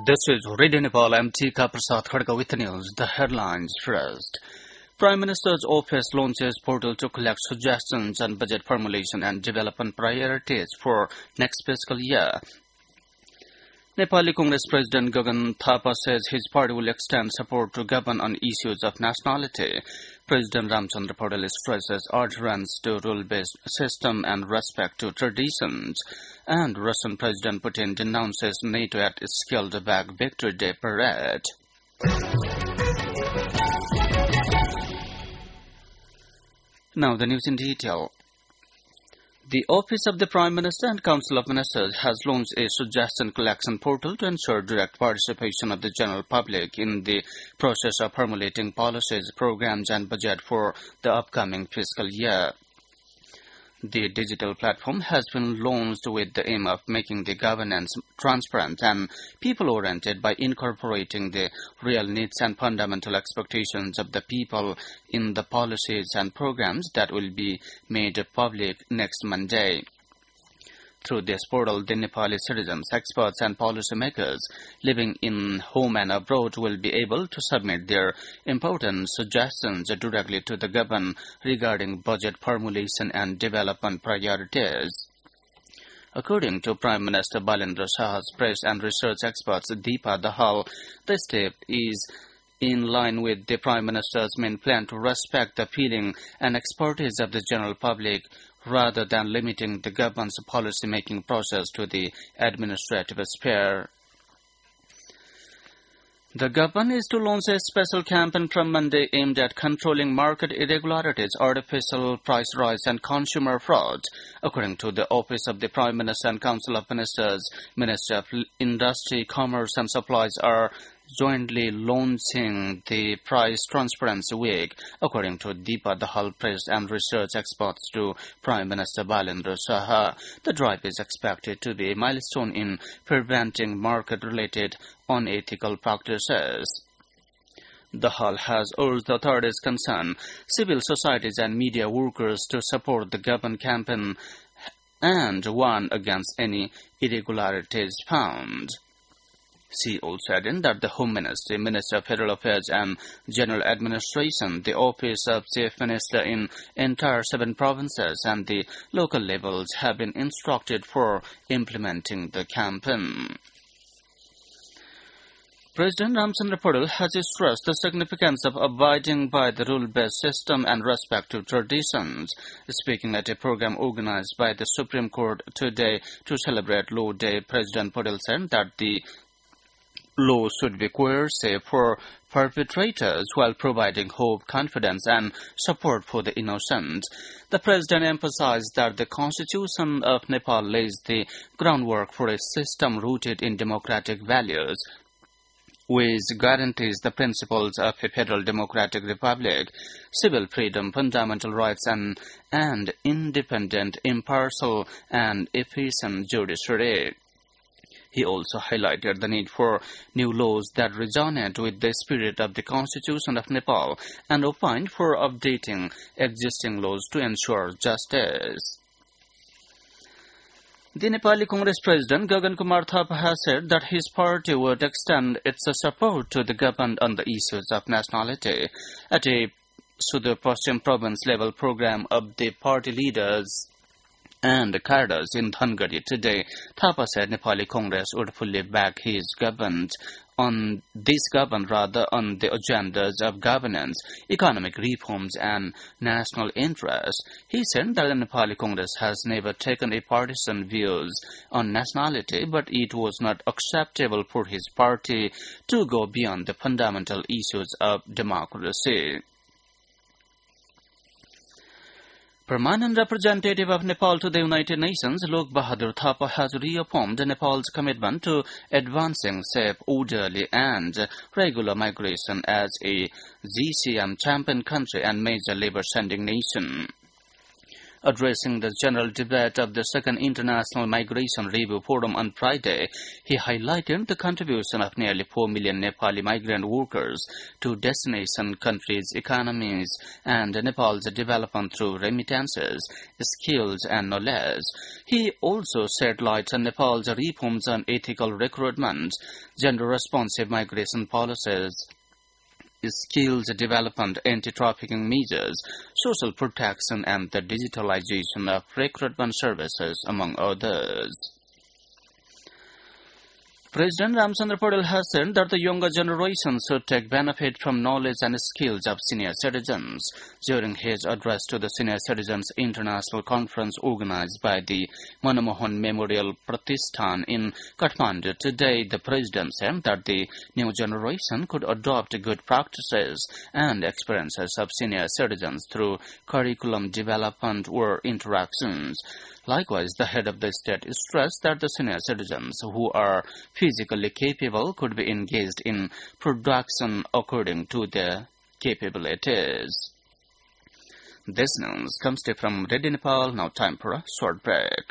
This is Radio Nepal. I'm Tika Prasad Khadka with the news. The headlines first. Prime Minister's office launches portal to collect suggestions on budget formulation and development priorities for next fiscal year. Nepali Congress President Gagan Thapa says his party will extend support to government on issues of nationality. President Ramchandra Paudel stresses adherence to rule-based system and respect to traditions. And Russian President Putin denounces NATO at scaled-back Victory Day parade. Now the news in detail. The Office of the Prime Minister and Council of Ministers has launched a suggestion collection portal to ensure direct participation of the general public in the process of formulating policies, programs and budget for the upcoming fiscal year. The digital platform has been launched with the aim of making the governance transparent and people-oriented by incorporating the real needs and fundamental expectations of the people in the policies and programs that will be made public next Monday. Through this portal, the Nepali citizens, experts and policymakers living in home and abroad will be able to submit their important suggestions directly to the government regarding budget formulation and development priorities. According to Prime Minister Balendra Shah's press and research experts Deepa Dahal, the step is in line with the Prime Minister's main plan to respect the feeling and expertise of the general public rather than limiting the government's policy-making process to the administrative sphere. The government is to launch a special campaign from Monday aimed at controlling market irregularities, artificial price rise and consumer fraud. According to the Office of the Prime Minister and Council of Ministers, Ministry of Industry, Commerce and Supplies are jointly launching the Price Transparency Week, according to Deepa Dahal, press and research experts to Prime Minister Balendra Shah. The drive is expected to be a milestone in preventing market-related unethical practices. Dahal has urged the authorities concerned, civil societies and media workers to support the government campaign and warn against any irregularities found. She also added that the Home Ministry, Ministry of Federal Affairs and General Administration, the Office of Chief Minister in entire 7 provinces and the local levels have been instructed for implementing the campaign. President Ramchandra Paudel has stressed the significance of abiding by the rule-based system and respect to traditions. Speaking at a program organized by the Supreme Court today to celebrate Law Day, President Paudel said that the law should be coercive for perpetrators while providing hope, confidence and support for the innocent. The President emphasized that the Constitution of Nepal lays the groundwork for a system rooted in democratic values, which guarantees the principles of a federal democratic republic, civil freedom, fundamental rights and independent, impartial and efficient judiciary. He also highlighted the need for new laws that resonate with the spirit of the Constitution of Nepal and opined for updating existing laws to ensure justice. The Nepali Congress President Gagan Kumar Thapa has said that his party would extend its support to the government on the issues of nationality. At a Sudur Paschim province level program of the party leaders and cadres in Dhangari today, Thapa said Nepali Congress would fully back his government on the agendas of governance, economic reforms and national interest. He said that the Nepali Congress has never taken a partisan views on nationality, but it was not acceptable for his party to go beyond the fundamental issues of democracy. Permanent representative of Nepal to the United Nations, Lok Bahadur Thapa, has reaffirmed Nepal's commitment to advancing safe, orderly and regular migration as a GCM champion country and major labor-sending nation. Addressing the general debate of the Second International Migration Review Forum on Friday, he highlighted the contribution of nearly 4 million Nepali migrant workers to destination countries' economies and Nepal's development through remittances, skills and knowledge. He also shed light on Nepal's reforms on ethical recruitment, gender-responsive migration policies, skills development, anti-trafficking measures, social protection, and the digitalization of recruitment services, among others. President Ramchandra Paul has said that the younger generation should take benefit from knowledge and skills of senior citizens. During his address to the Senior Citizens International Conference organized by the Manmohan Memorial Pratishthan in Kathmandu today, the President said that the new generation could adopt good practices and experiences of senior citizens through curriculum development or interactions. Likewise, the head of the state stressed that the senior citizens who are physically capable could be engaged in production according to their capabilities. This news comes to from Radio Nepal. Now time for a short break.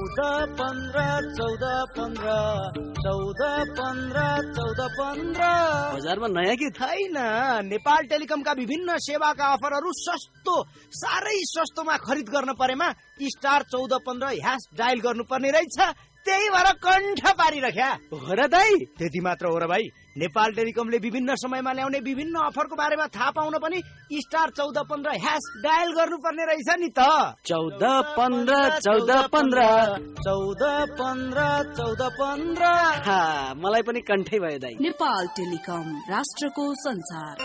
बजारमा नयाँ कि छैन नेपाल टेलिकमका विभिन्न सेवाका अफरहरू सस्तो साह्रै सस्तोमा खरिद गर्न परेमा स्टार 1415 ह्याश डायल गर्नुपर्ने रहेछ त्यही भएर कण्ठ पारिरख्या हो र दाइ त्यति मात्र हो र भाइ नेपाल टेलिकमले विभिन्न समयमा ल्याउने विभिन्न अफरको बारेमा थाहा पाउन पनि स्टार 1415 ह्याश डायल गर्नुपर्ने रहेछ नि त 1415 मलाई पनि कण्ठै भयो दाइ नेपाल टेलिकम राष्ट्रको संसार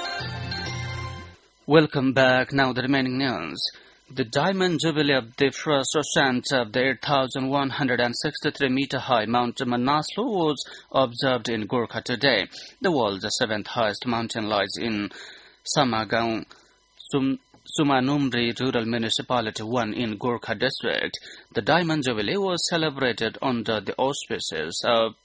Welcome back. Now the remaining news. The Diamond Jubilee of the first ascent of the 8,163-meter-high Mount Manaslu was observed in Gorkha today. The world's seventh highest mountain lies in Samagaon, Sumanumri Rural Municipality 1 in Gorkha District. The Diamond Jubilee was celebrated under the auspices of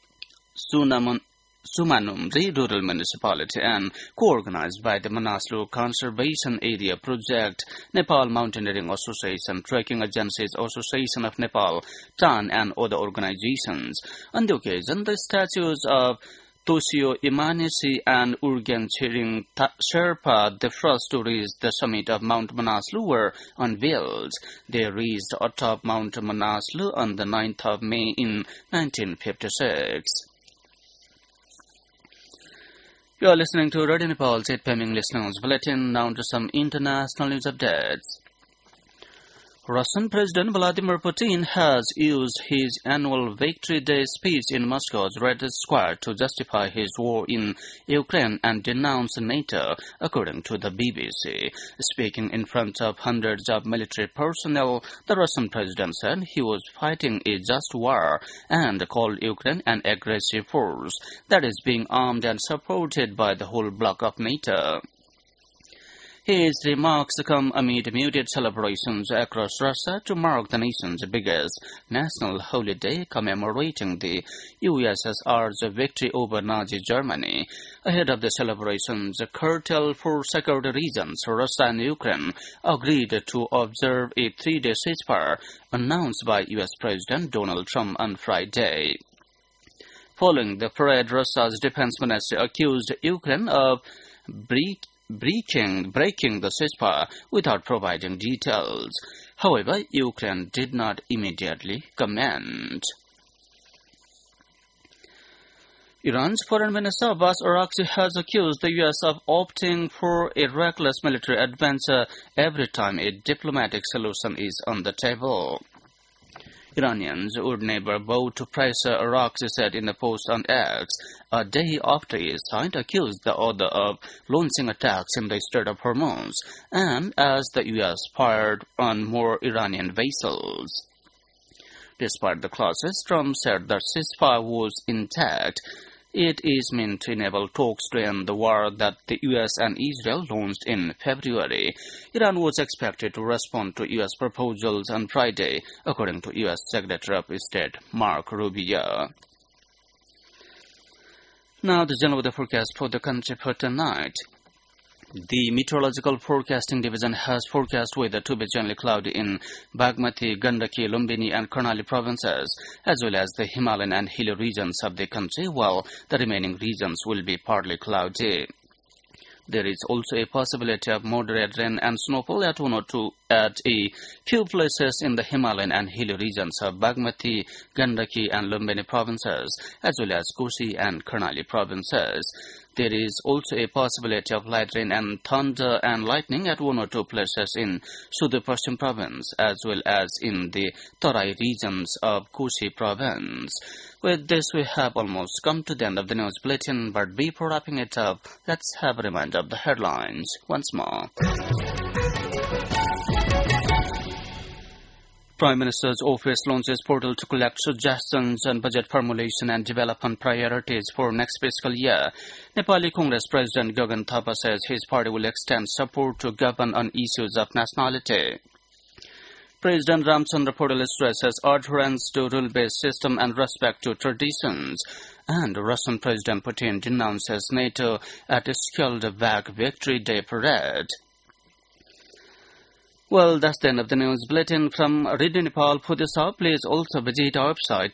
Sumanumri Rural Municipality and co-organized by the Manaslu Conservation Area Project, Nepal Mountaineering Association, Trekking Agencies Association of Nepal, TAN and other organizations. On the occasion, the statues of Toshio Imanisi and Urgen Chiring Sherpa, the first to reach the summit of Mount Manaslu, were unveiled. They reached atop Mount Manaslu on the 9th of May in 1956. You are listening to Radio Nepal's 8 p.m. English News Bulletin. Now to some international news updates. Russian President Vladimir Putin has used his annual Victory Day speech in Moscow's Red Square to justify his war in Ukraine and denounce NATO, according to the BBC. Speaking in front of hundreds of military personnel, the Russian president said he was fighting a just war and called Ukraine an aggressive force that is being armed and supported by the whole bloc of NATO. His remarks come amid muted celebrations across Russia to mark the nation's biggest national holiday commemorating the USSR's victory over Nazi Germany. Ahead of the celebrations, curtailed for security reasons, Russia and Ukraine agreed to observe a 3-day ceasefire announced by U.S. President Donald Trump on Friday. Following the parade, Russia's defense ministry accused Ukraine of breaking the ceasefire without providing details. However, Ukraine did not immediately comment. Iran's Foreign Minister Abbas Araghchi has accused the U.S. of opting for a reckless military adventure every time a diplomatic solution is on the table. Iranians would never bow to pressure, Araghchi said in a post on X, a day after his side accused the other of launching attacks in the Strait of Hormuz, and as the U.S. fired on more Iranian vessels. Despite the clauses, Trump said the ceasefire was intact. It is meant to enable talks to end the war that the U.S. and Israel launched in February. Iran was expected to respond to U.S. proposals on Friday, according to U.S. Secretary of State Marco Rubio. Now the general weather forecast for the country for tonight. The Meteorological Forecasting Division has forecast weather to be generally cloudy in Bagmati, Gandaki, Lumbini and Karnali provinces, as well as the Himalayan and hilly regions of the country, while the remaining regions will be partly cloudy. There is also a possibility of moderate rain and snowfall at a few places in the Himalayan and hilly regions of Bagmati, Gandaki and Lumbini provinces, as well as Kosi and Karnali provinces. There is also a possibility of light rain and thunder and lightning at 1 or 2 places in Sudur-Paschim province, as well as in the Tarai regions of Kosi province. With this, we have almost come to the end of the news bulletin, but before wrapping it up, let's have a reminder of the headlines once more. Prime Minister's Office launches portal to collect suggestions on budget formulation and development priorities for next fiscal year. Nepali Congress President Gagan Thapa says his party will extend support to govern on issues of nationality. President Ramchandra Paul stresses adherence to rule-based system and respect to traditions. And Russian President Putin denounces NATO at a Skelderberg Victory Day parade. Well, that's the end of the news bulletin from Radio Nepal. For this hour, please also visit our website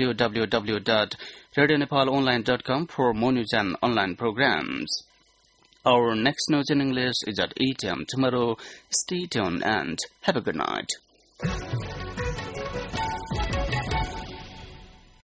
www.radionepalonline.com for more news and online programs. Our next news in English is at 8 a.m. tomorrow. Stay tuned and have a good night.